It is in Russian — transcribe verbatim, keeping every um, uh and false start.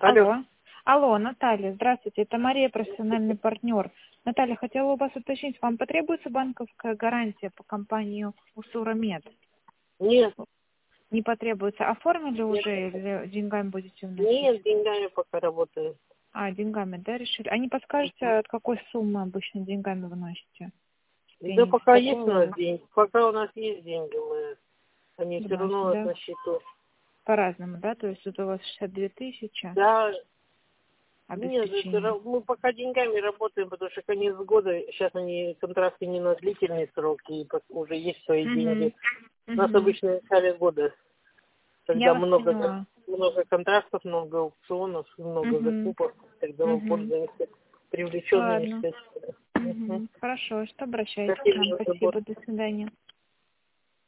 Алло. Алло. Алло, Наталья, здравствуйте. Это Мария, профессиональный партнер. Наталья, хотела у вас уточнить, вам потребуется банковская гарантия по компании Усурамед? Нет, Не потребуется. Оформили нет, уже или деньгами будете вносить? нет, деньгами пока работаю. А, деньгами, да, решили? А не подскажете, от какой суммы обычно деньгами вносите? Да Деньги, с пока есть какого у нас вы деньги. Пока у нас есть деньги, мы, они все вносите, равно у нас да? на счету. По-разному, да? То есть вот у вас шестьдесят две тысячи Да, нет, это, обеспечения. ра- мы пока деньгами работаем, потому что конец года, сейчас они контракты не на длительные сроки, и пос- уже есть свои деньги. Угу. У нас Угу. обычно в начале года, Я когда вас много, поняла. много контрактов, много аукционов, много Угу. закупок, тогда мы Угу. пользуемся привлеченными Ладно. средствами. Мгм. Угу. Хорошо, что обращайтесь к нам. Спасибо за Спасибо, до свидания.